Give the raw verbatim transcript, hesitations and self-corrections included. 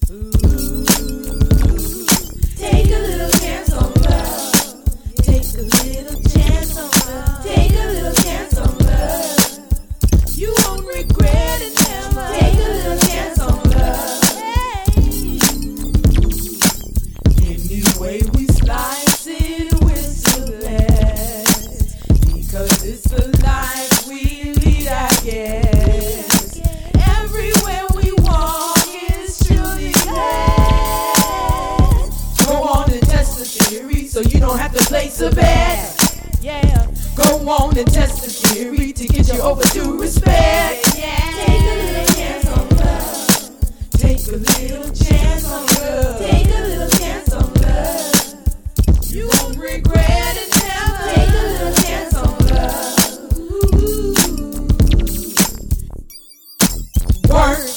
Take a little chance on love. Take a little chance on love. Take a little chance on love. You won't regret it never. Take a little chance on love. Hey. Anyway, we slice it with celeste, because it's the life we lead, I guess. Everywhere we walk is truly blessed. Go on and test the theory so you don't have to place a bet. Yeah. Go on and test the theory to get you overdue respect.